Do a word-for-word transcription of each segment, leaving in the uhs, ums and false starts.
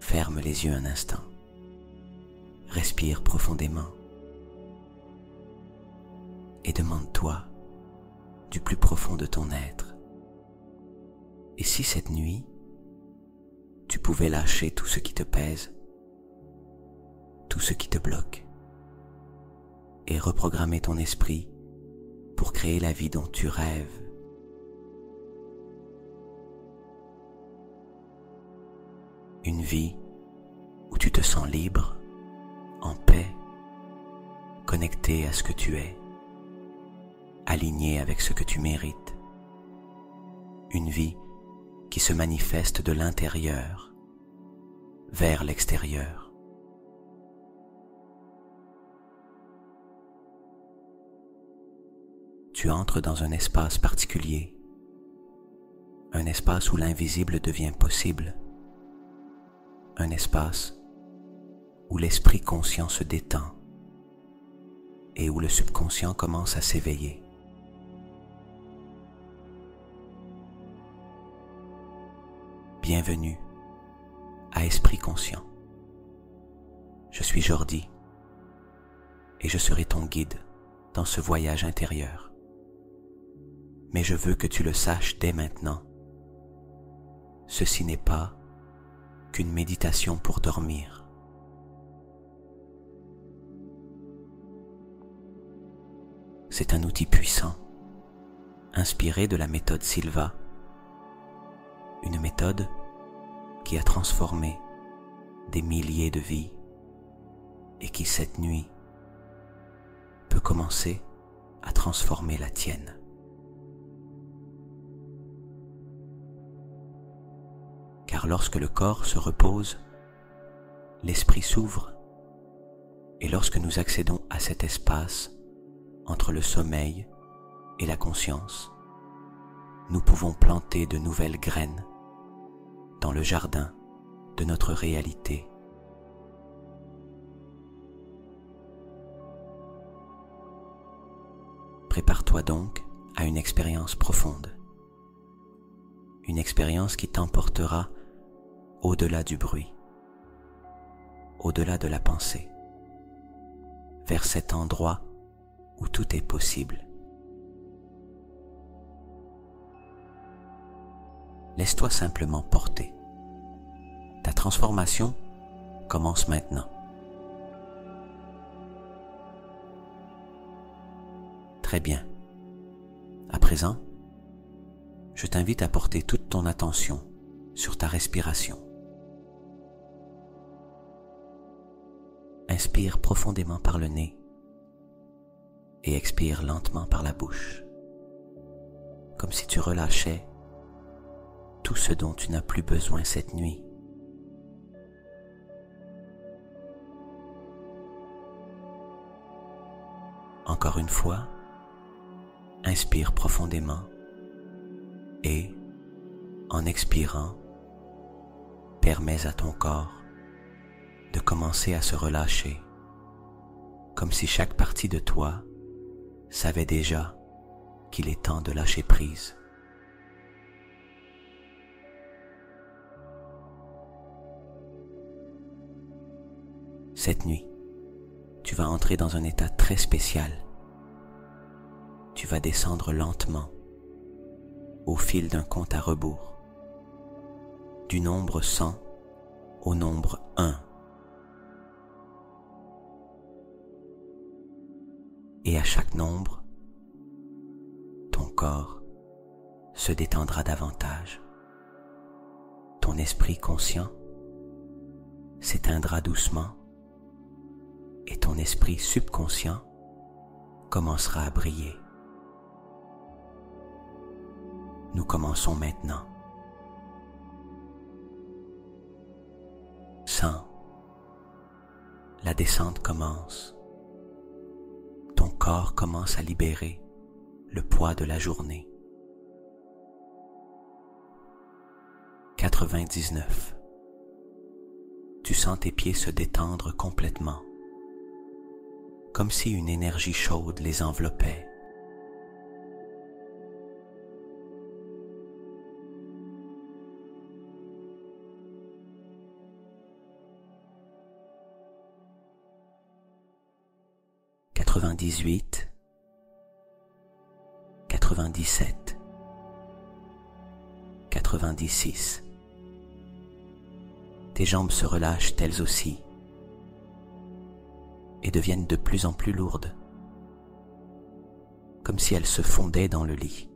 Ferme les yeux un instant. Respire profondément. Et demande-toi, du plus profond de ton être, et si cette nuit, tu pouvais lâcher tout ce qui te pèse, tout ce qui te bloque, et reprogrammer ton esprit pour créer la vie dont tu rêves. Une vie où tu te sens libre, en paix, connecté à ce que tu es, aligné avec ce que tu mérites. Une vie qui se manifeste de l'intérieur vers l'extérieur. Tu entres dans un espace particulier, un espace où l'invisible devient possible, un espace où l'esprit conscient se détend et où le subconscient commence à s'éveiller. Bienvenue à Esprit Conscient. Je suis Jordi et je serai ton guide dans ce voyage intérieur. Mais je veux que tu le saches dès maintenant. Ceci n'est pas qu'une méditation pour dormir. C'est un outil puissant, inspiré de la méthode Silva, une méthode qui a transformé des milliers de vies et qui cette nuit peut commencer à transformer la tienne. Car lorsque le corps se repose, l'esprit s'ouvre, et lorsque nous accédons à cet espace entre le sommeil et la conscience, nous pouvons planter de nouvelles graines dans le jardin de notre réalité. Prépare-toi donc à une expérience profonde, une expérience qui t'emportera au-delà du bruit, au-delà de la pensée, vers cet endroit où tout est possible. Laisse-toi simplement porter. Ta transformation commence maintenant. Très bien. À présent, je t'invite à porter toute ton attention sur ta respiration. Inspire profondément par le nez et expire lentement par la bouche, comme si tu relâchais tout ce dont tu n'as plus besoin cette nuit. Encore une fois, inspire profondément et, en expirant, permets à ton corps de commencer à se relâcher, comme si chaque partie de toi savait déjà qu'il est temps de lâcher prise. Cette nuit, tu vas entrer dans un état très spécial. Tu vas descendre lentement au fil d'un compte à rebours, du nombre cent au nombre un. Et à chaque nombre, ton corps se détendra davantage. Ton esprit conscient s'éteindra doucement et ton esprit subconscient commencera à briller. Nous commençons maintenant. cent. La descente commence. Ton corps commence à libérer le poids de la journée. quatre-vingt-dix-neuf. Tu sens tes pieds se détendre complètement, comme si une énergie chaude les enveloppait. quatre-vingt-dix-huit, quatre-vingt-dix-sept, quatre-vingt-dix-six. Tes jambes se relâchent elles aussi et deviennent de plus en plus lourdes, comme si elles se fondaient dans le lit.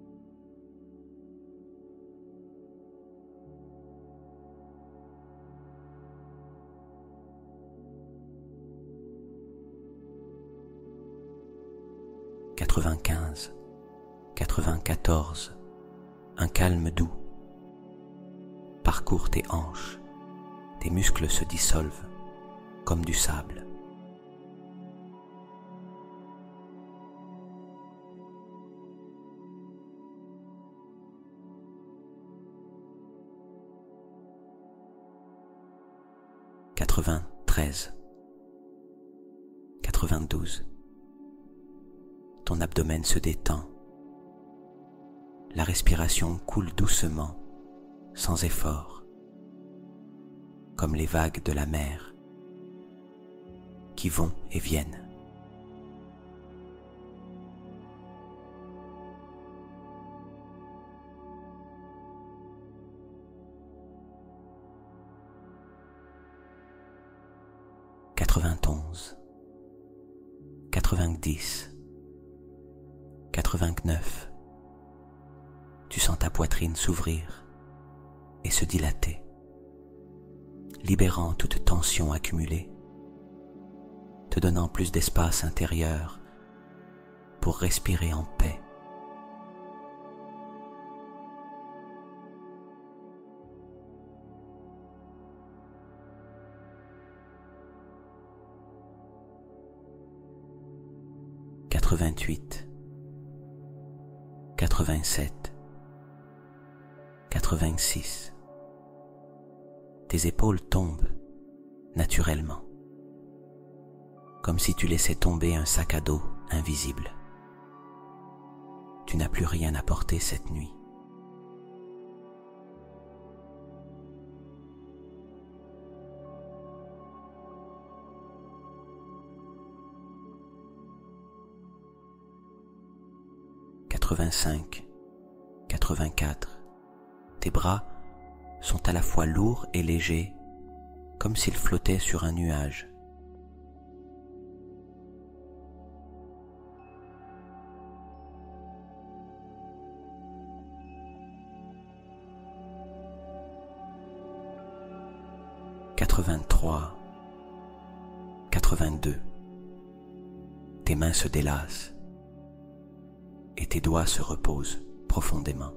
quatre-vingt-quinze, quatre-vingt-quatorze, un calme doux parcourt tes hanches, tes muscles se dissolvent comme du sable. quatre-vingt-treize, quatre-vingt-douze. Ton abdomen se détend. La respiration coule doucement, sans effort, comme les vagues de la mer qui vont et viennent. quatre-vingt-onze, quatre-vingt-dix, quatre-vingt-neuf. Tu sens ta poitrine s'ouvrir et se dilater, libérant toute tension accumulée, te donnant plus d'espace intérieur pour respirer en paix. quatre-vingt-huit, quatre-vingt-sept, quatre-vingt-six. Tes épaules tombent naturellement, comme si tu laissais tomber un sac à dos invisible. Tu n'as plus rien à porter cette nuit. quatre-vingt-cinq, quatre-vingt-quatre. Tes bras sont à la fois lourds et légers, comme s'ils flottaient sur un nuage. quatre-vingt-trois, quatre-vingt-deux. Tes mains se délassent et tes doigts se reposent profondément.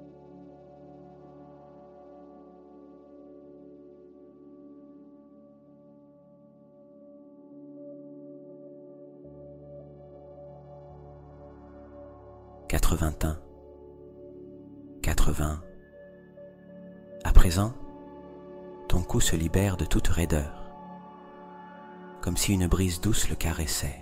quatre-vingt-un, quatre-vingts. À présent, ton cou se libère de toute raideur, comme si une brise douce le caressait.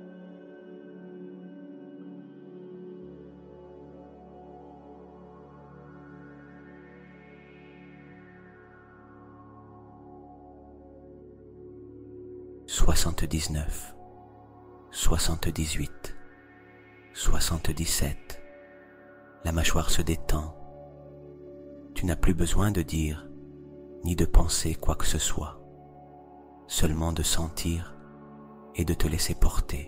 soixante-dix-neuf, soixante-dix-huit, soixante-dix-sept. La mâchoire se détend. Tu n'as plus besoin de dire ni de penser quoi que ce soit, seulement de sentir et de te laisser porter.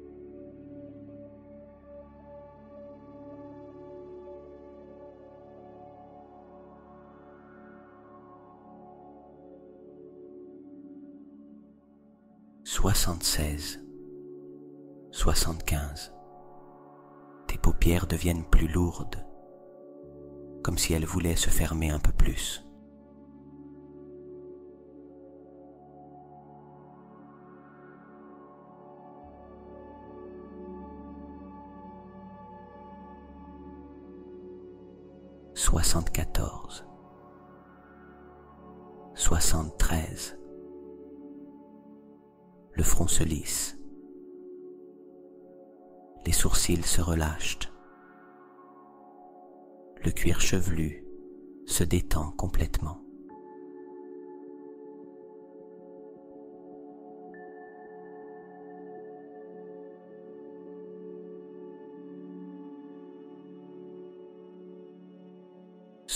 soixante-seize, soixante-quinze. Tes paupières deviennent plus lourdes, comme si elles voulaient se fermer un peu plus. soixante-quatorze, soixante-treize. Le front se lisse. Les sourcils se relâchent. Le cuir chevelu se détend complètement.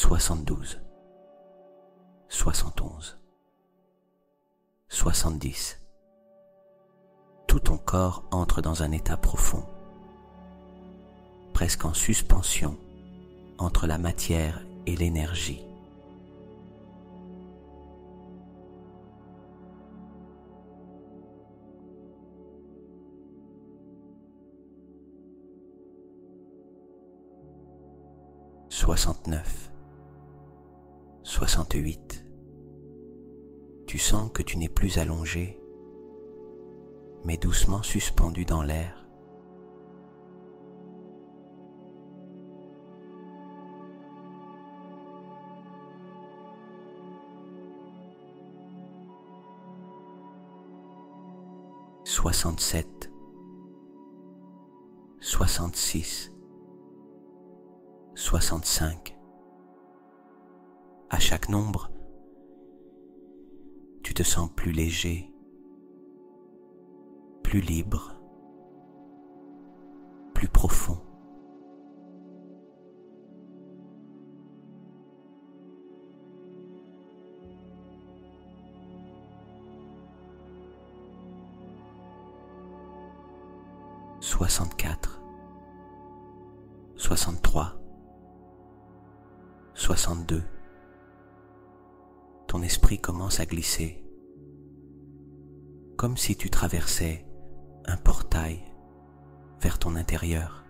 soixante-douze, soixante et onze, soixante-dix. Tout ton corps entre dans un état profond, presque en suspension entre la matière et l'énergie. soixante-neuf, soixante-huit. Tu sens que tu n'es plus allongé, mais doucement suspendu dans l'air. soixante-sept, soixante-six, soixante-cinq. À chaque nombre, tu te sens plus léger, plus libre, plus profond. soixante-quatre, soixante-trois, soixante-deux. Ton esprit commence à glisser, comme si tu traversais un portail vers ton intérieur.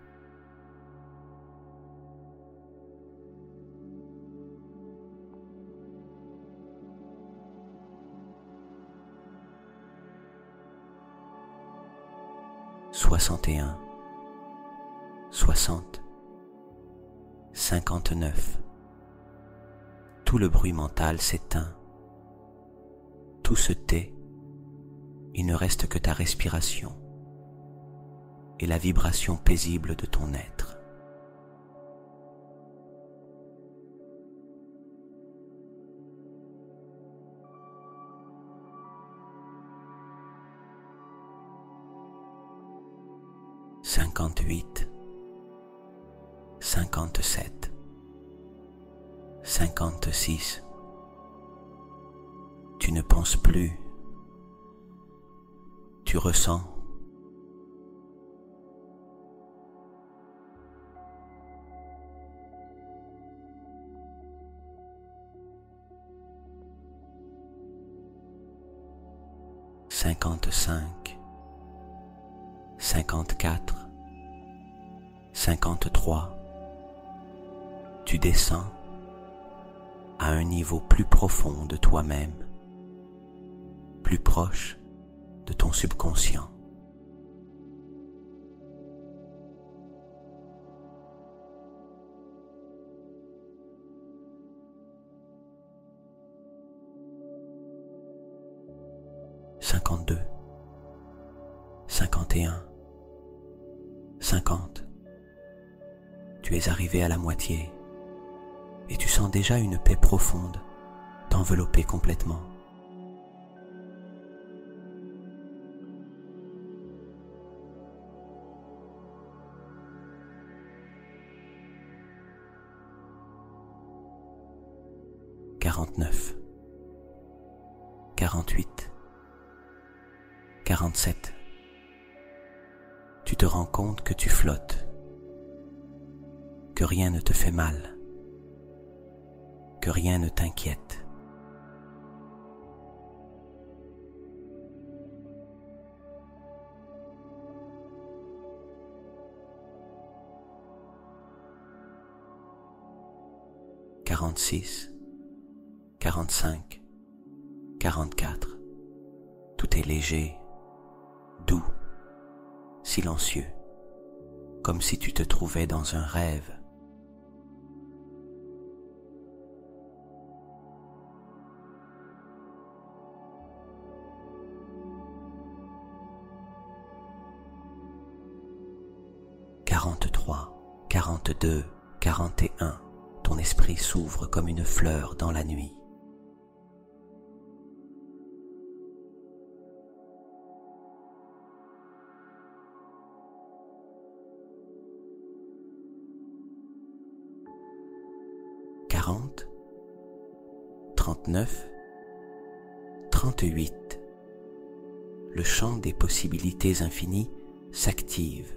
soixante et un, soixante, cinquante-neuf. Tout le bruit mental s'éteint, tout se tait, il ne reste que ta respiration et la vibration paisible de ton être. cinquante-huit, cinquante-sept, cinquante-six. Tu ne penses plus, tu ressens. cinquante-cinq, cinquante-quatre, cinquante-trois. Tu descends à un niveau plus profond de toi-même, plus proche de ton subconscient. cinquante-deux, cinquante et un, cinquante. Tu es arrivé à la moitié et tu sens déjà une paix profonde t'envelopper complètement. quarante-neuf, quarante-huit, quarante-sept. Tu te rends compte que tu flottes, que rien ne te fait mal, que rien ne t'inquiète. quarante-six, quarante-cinq, quarante-quatre. Tout est léger, doux, silencieux, comme si tu te trouvais dans un rêve. quarante-trois, quarante-deux, quarante et un. Ton esprit s'ouvre comme une fleur dans la nuit. quarante, trente-neuf, trente-huit. Le champ des possibilités infinies s'active.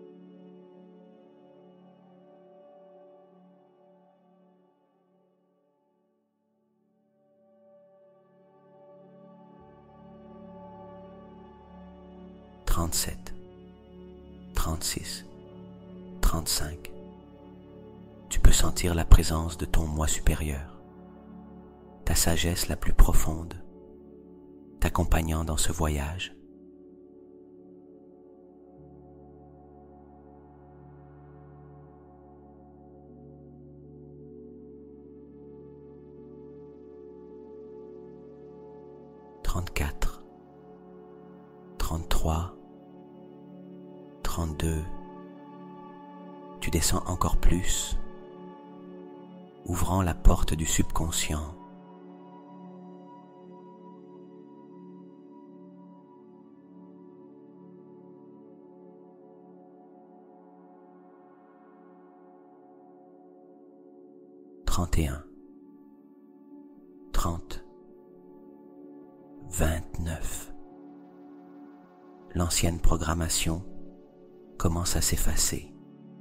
trente-sept, trente-six, trente-cinq. Tu peux sentir la présence de ton moi supérieur, ta sagesse la plus profonde, t'accompagnant dans ce voyage. trente-quatre, trente-trois, trente-deux. Tu descends encore plus, ouvrant la porte du subconscient. trente et un, trente, vingt-neuf. L'ancienne programmation commence à s'effacer.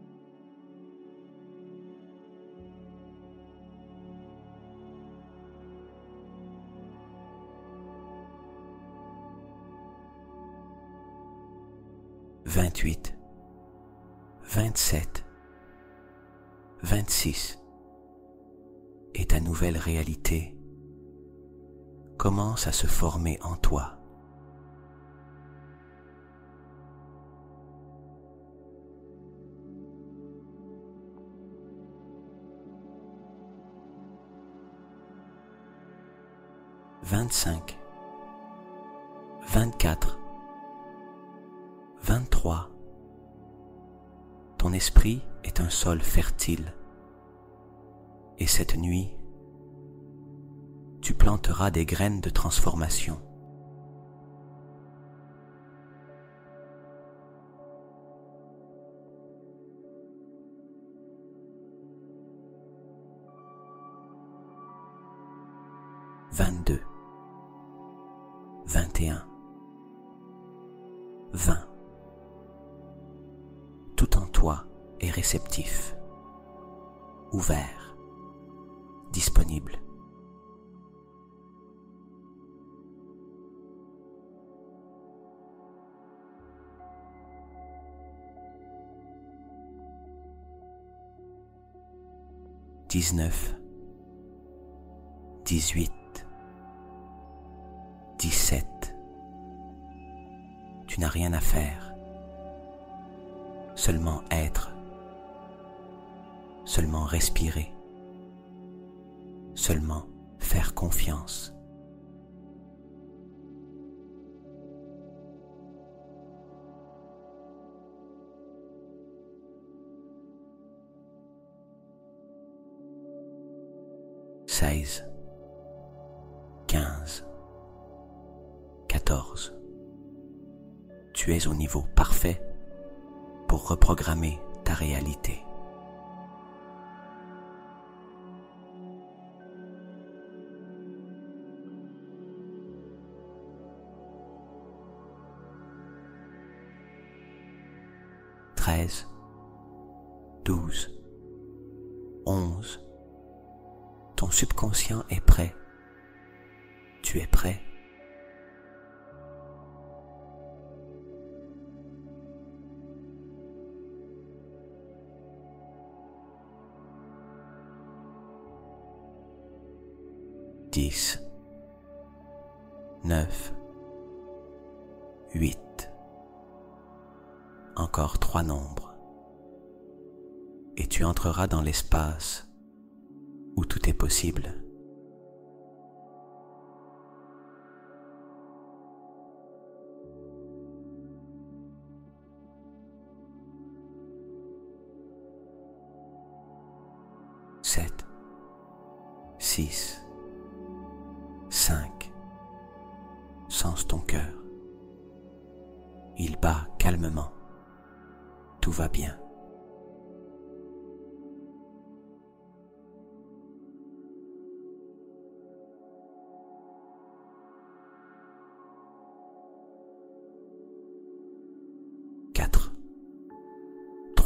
vingt-huit, vingt-sept, vingt-six. Et ta nouvelle réalité commence à se former en toi. vingt-cinq, vingt-quatre, vingt-trois. Ton esprit est un sol fertile. Et cette nuit, tu planteras des graines de transformation. vingt-deux, vingt et un, vingt. Tout en toi est réceptif, ouvert, disponible. dix-neuf, dix-huit, dix-sept. Tu n'as rien à faire, seulement être, seulement respirer, seulement faire confiance. seize, quinze, quatorze. Tu es au niveau parfait pour reprogrammer ta réalité. treize, douze, onze. Ton subconscient est prêt. Tu es prêt. dix, neuf, huit. Encore trois nombres. Et tu entreras dans l'espace où tout est possible. Sept, six, cinq. Sens ton cœur. Il bat calmement. Tout va bien.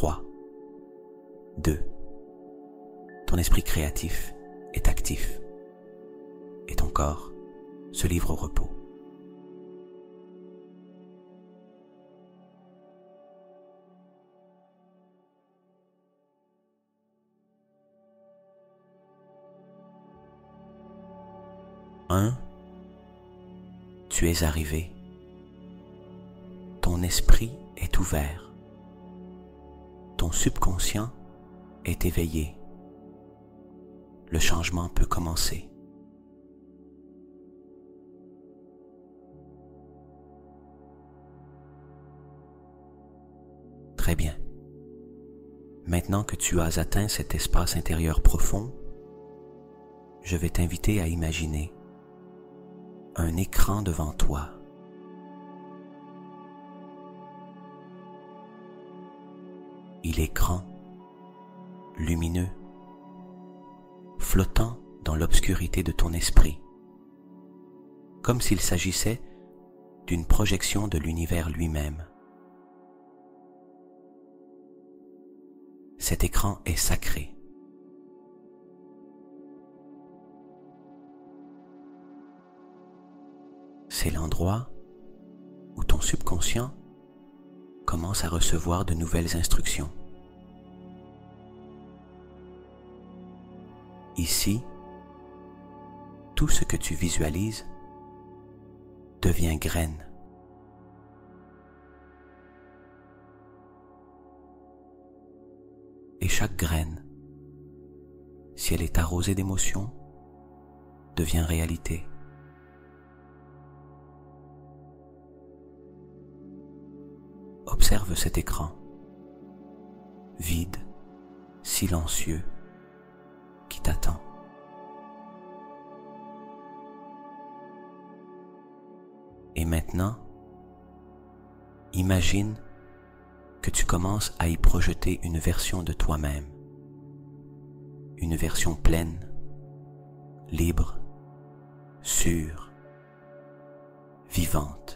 trois, deux. Ton esprit créatif est actif et ton corps se livre au repos. Un, tu es arrivé. Ton esprit est ouvert. Ton subconscient est éveillé. Le changement peut commencer. Très bien. Maintenant que tu as atteint cet espace intérieur profond, je vais t'inviter à imaginer un écran devant toi. Il est grand, lumineux, flottant dans l'obscurité de ton esprit, comme s'il s'agissait d'une projection de l'univers lui-même. Cet écran est sacré. C'est l'endroit où ton subconscient commence à recevoir de nouvelles instructions. Ici, tout ce que tu visualises devient graine. Et chaque graine, si elle est arrosée d'émotions, devient réalité. Observe cet écran, vide, silencieux, qui t'attend. Et maintenant, imagine que tu commences à y projeter une version de toi-même, une version pleine, libre, sûre, vivante.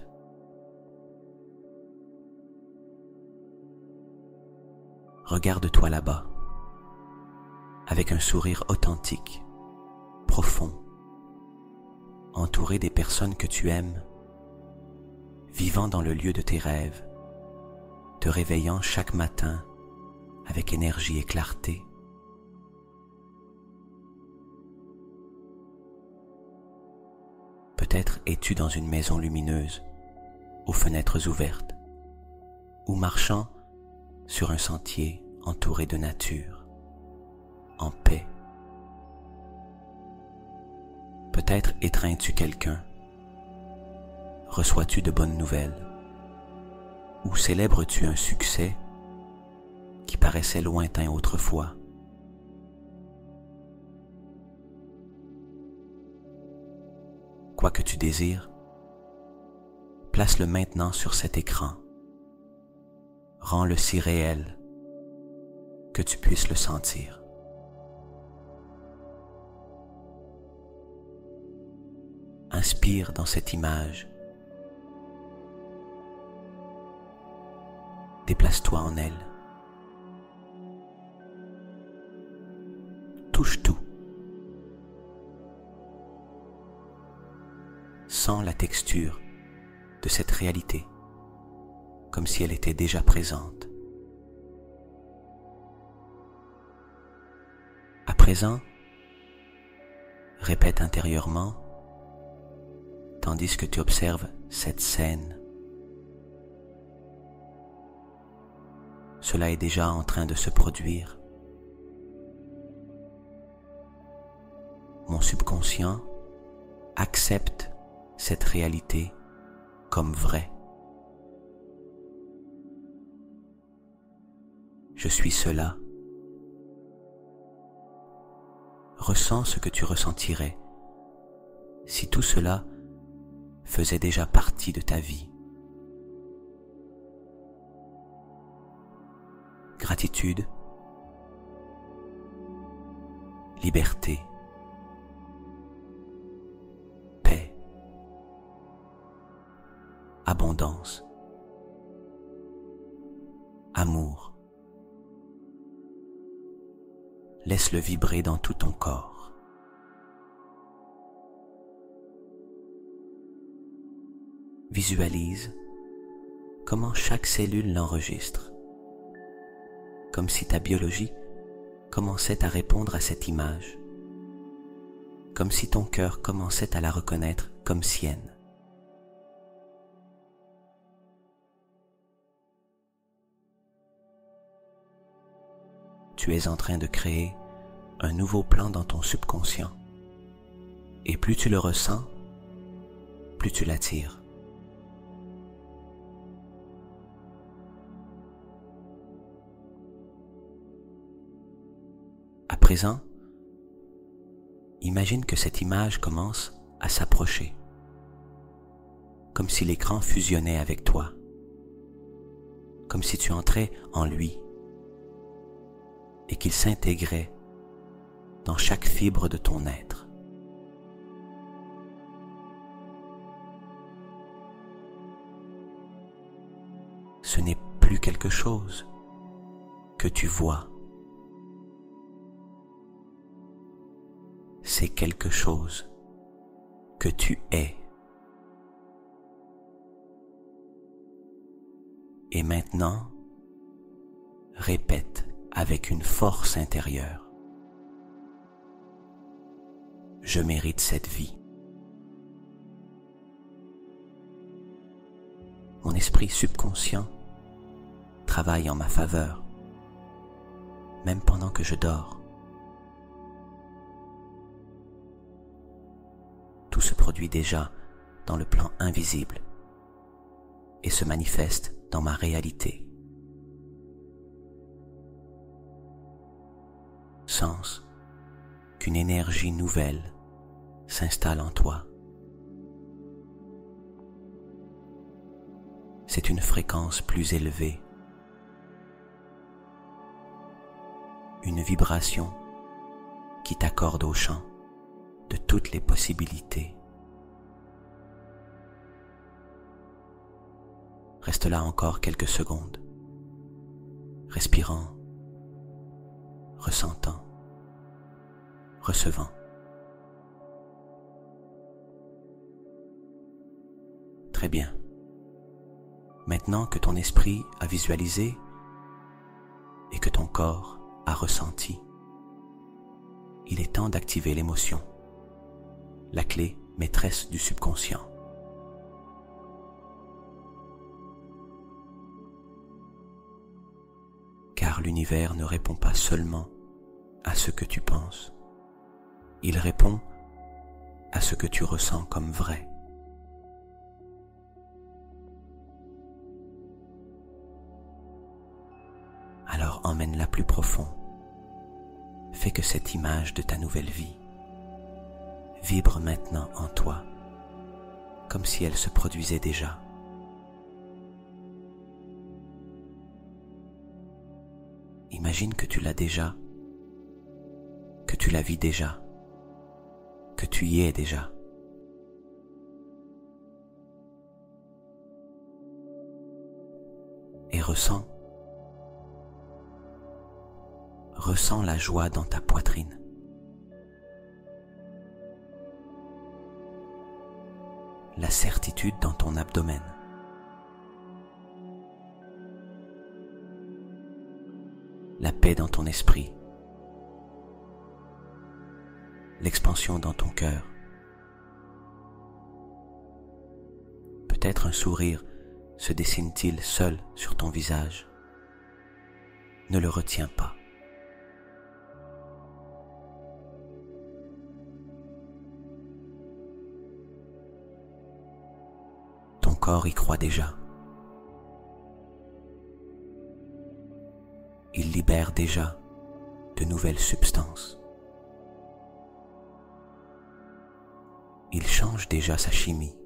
Regarde-toi là-bas, avec un sourire authentique, profond, entouré des personnes que tu aimes, vivant dans le lieu de tes rêves, te réveillant chaque matin avec énergie et clarté. Peut-être es-tu dans une maison lumineuse, aux fenêtres ouvertes, ou marchant sur un sentier entouré de nature, en paix. Peut-être étreins-tu quelqu'un, reçois-tu de bonnes nouvelles, ou célèbres-tu un succès qui paraissait lointain autrefois. Quoi que tu désires, place-le maintenant sur cet écran. Rends-le si réel que tu puisses le sentir. Inspire dans cette image. Déplace-toi en elle. Touche tout. Sens la texture de cette réalité, comme si elle était déjà présente. À présent, répète intérieurement, tandis que tu observes cette scène. Cela est déjà en train de se produire. Mon subconscient accepte cette réalité comme vraie. Je suis cela. Ressens ce que tu ressentirais si tout cela faisait déjà partie de ta vie. Gratitude, liberté, paix, abondance, amour, laisse-le vibrer dans tout ton corps. Visualise comment chaque cellule l'enregistre, comme si ta biologie commençait à répondre à cette image, comme si ton cœur commençait à la reconnaître comme sienne. Tu es en train de créer un nouveau plan dans ton subconscient. Et plus tu le ressens, plus tu l'attires. À présent, imagine que cette image commence à s'approcher, comme si l'écran fusionnait avec toi, comme si tu entrais en lui et qu'il s'intégrait dans chaque fibre de ton être. Ce n'est plus quelque chose que tu vois. C'est quelque chose que tu es. Et maintenant, répète avec une force intérieure. Je mérite cette vie. Mon esprit subconscient travaille en ma faveur, même pendant que je dors. Tout se produit déjà dans le plan invisible et se manifeste dans ma réalité. Sens qu'une énergie nouvelle s'installe en toi. C'est une fréquence plus élevée, une vibration qui t'accorde au champ de toutes les possibilités. Reste là encore quelques secondes, respirant, ressentant, recevant. Très bien. Maintenant que ton esprit a visualisé et que ton corps a ressenti, il est temps d'activer l'émotion, la clé maîtresse du subconscient. Car l'univers ne répond pas seulement à ce que tu penses, il répond à ce que tu ressens comme vrai. Alors emmène-la plus profond. Fais que cette image de ta nouvelle vie vibre maintenant en toi, comme si elle se produisait déjà. Imagine que tu l'as déjà, que tu la vis déjà, que tu y es déjà. Et ressens Ressens la joie dans ta poitrine. La certitude dans ton abdomen. La paix dans ton esprit. L'expansion dans ton cœur. Peut-être un sourire se dessine-t-il seul sur ton visage. Ne le retiens pas. Ton corps y croit déjà. Il libère déjà de nouvelles substances. Il change déjà sa chimie.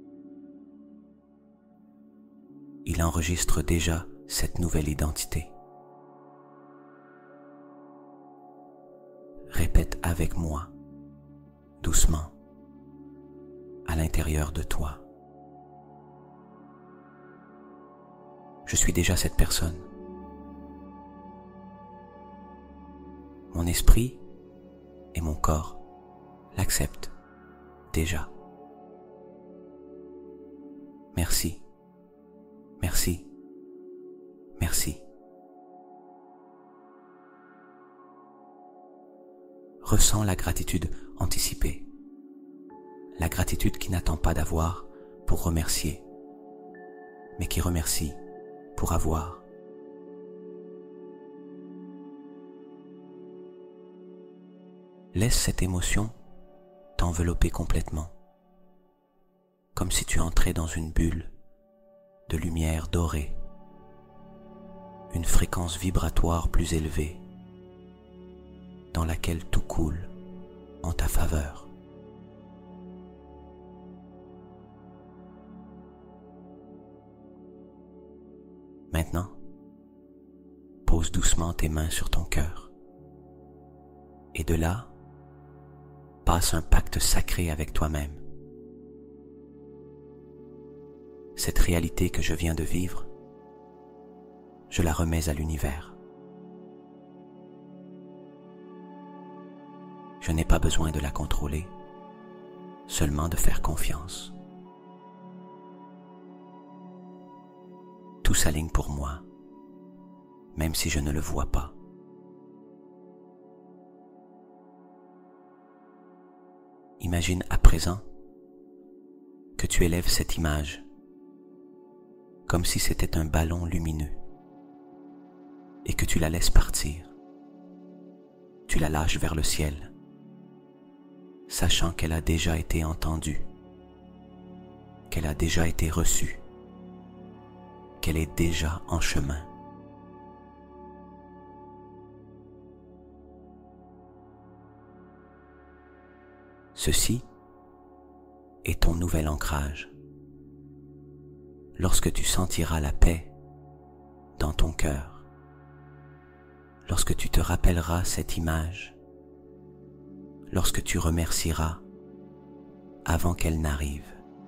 Il enregistre déjà cette nouvelle identité. Répète avec moi, doucement, à l'intérieur de toi. Je suis déjà cette personne. Mon Mon esprit et mon corps l'acceptent déjà. Merci, merci, merci. Ressens la gratitude anticipée, la gratitude qui n'attend pas d'avoir pour remercier, mais qui remercie pour avoir. Laisse cette émotion t'envelopper complètement, comme si tu entrais dans une bulle de lumière dorée, une fréquence vibratoire plus élevée, dans laquelle tout coule en ta faveur. Maintenant, pose doucement tes mains sur ton cœur, et de là, passe un pacte sacré avec toi-même. Cette réalité que je viens de vivre, je la remets à l'univers. Je n'ai pas besoin de la contrôler, seulement de faire confiance. Tout s'aligne pour moi, même si je ne le vois pas. Imagine à présent que tu élèves cette image comme si c'était un ballon lumineux et que tu la laisses partir. Tu la lâches vers le ciel, sachant qu'elle a déjà été entendue, qu'elle a déjà été reçue, qu'elle est déjà en chemin. Ceci est ton nouvel ancrage. Lorsque tu sentiras la paix dans ton cœur, lorsque tu te rappelleras cette image, lorsque tu remercieras avant qu'elle n'arrive,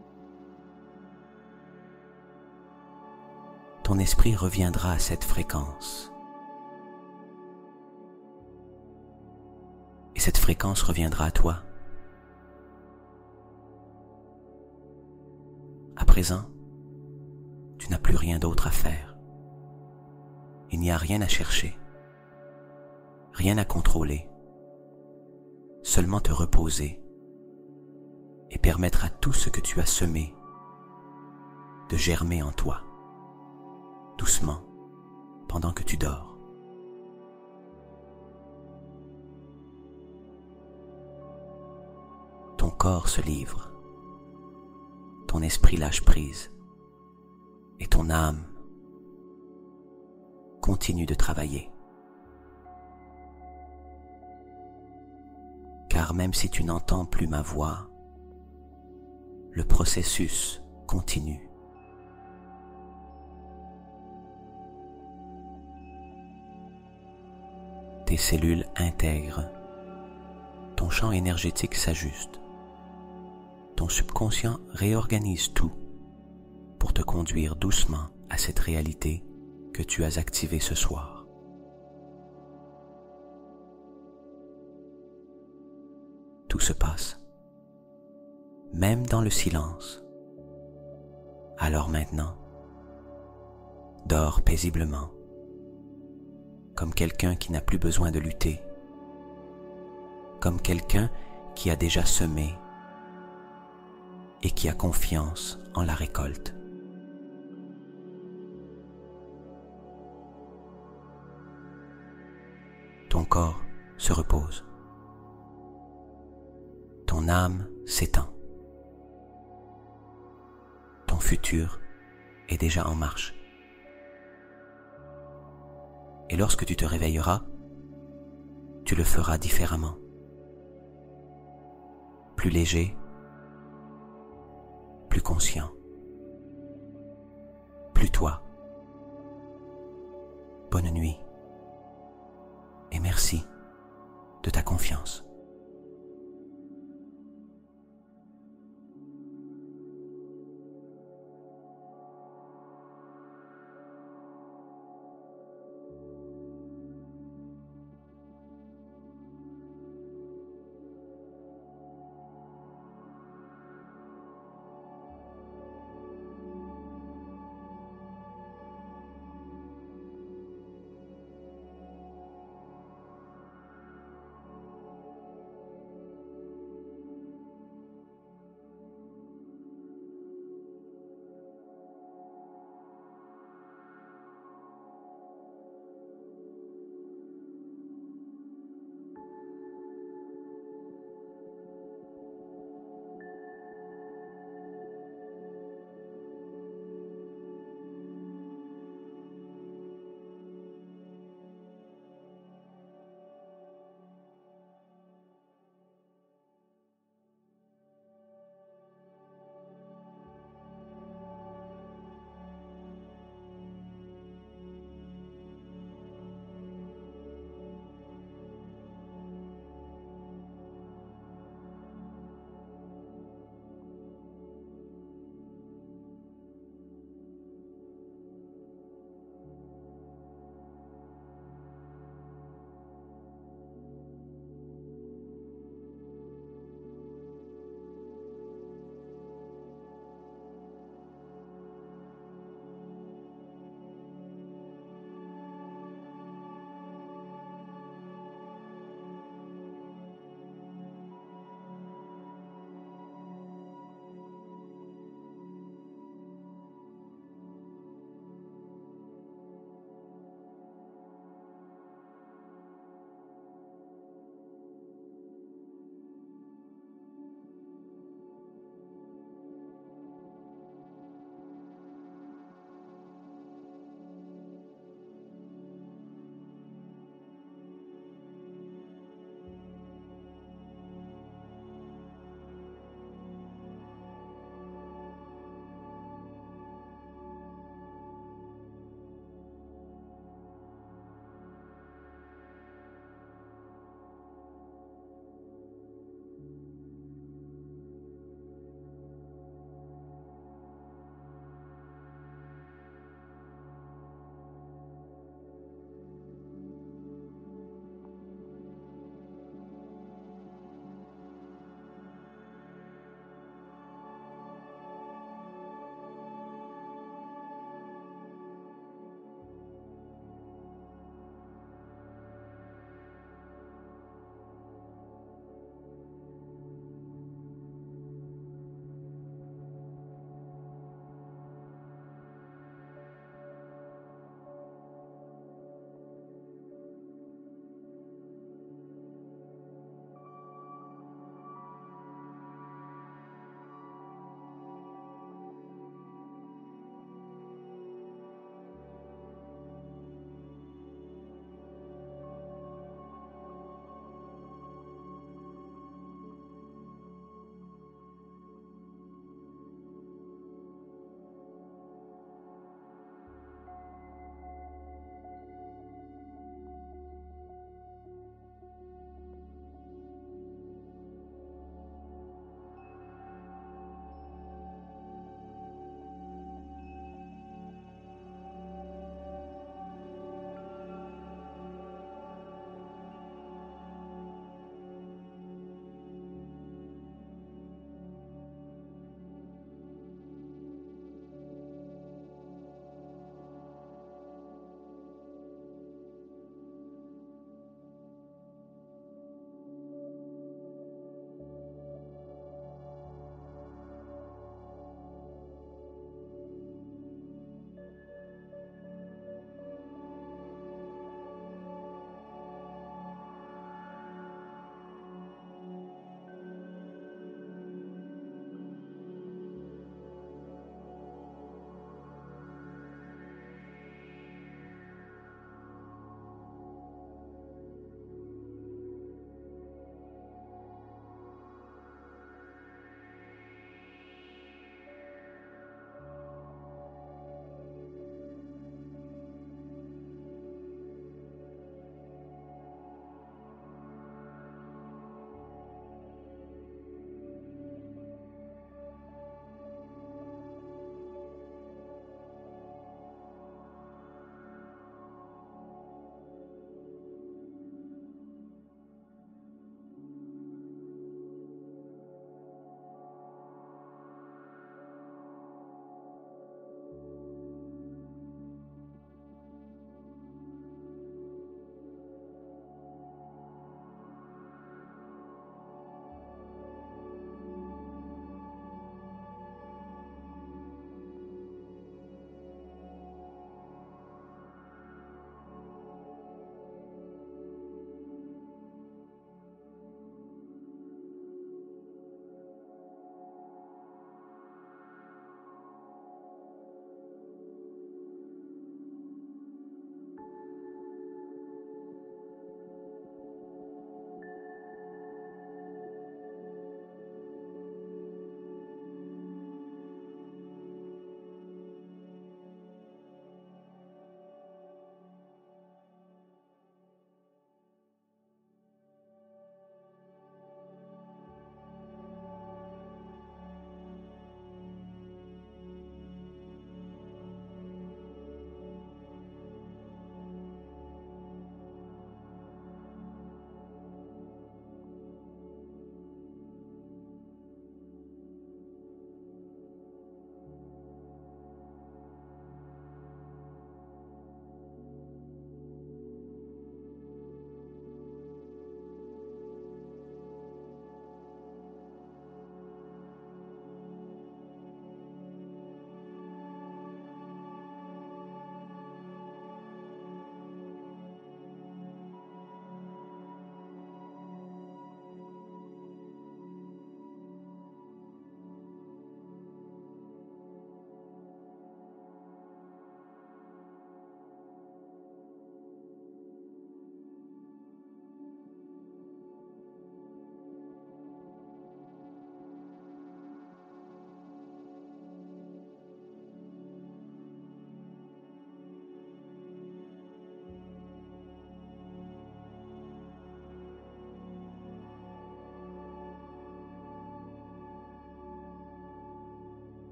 ton esprit reviendra à cette fréquence. Et cette fréquence reviendra à toi. À présent, tu n'as plus rien d'autre à faire. Il n'y a rien à chercher, rien à contrôler, seulement te reposer et permettre à tout ce que tu as semé de germer en toi, doucement, pendant que tu dors. Ton corps se livre, ton esprit lâche prise, et ton âme continue de travailler. Car même si tu n'entends plus ma voix, le processus continue. Tes cellules intègrent, ton champ énergétique s'ajuste, ton subconscient réorganise tout pour te conduire doucement à cette réalité que tu as activée ce soir. Tout se passe, même dans le silence. Alors maintenant, dors paisiblement, comme quelqu'un qui n'a plus besoin de lutter, comme quelqu'un qui a déjà semé et qui a confiance en la récolte. Ton corps se repose. Ton âme s'étend. Ton futur est déjà en marche. Et lorsque tu te réveilleras, tu le feras différemment. Plus léger, plus conscient, plus toi. Bonne nuit et merci de ta confiance.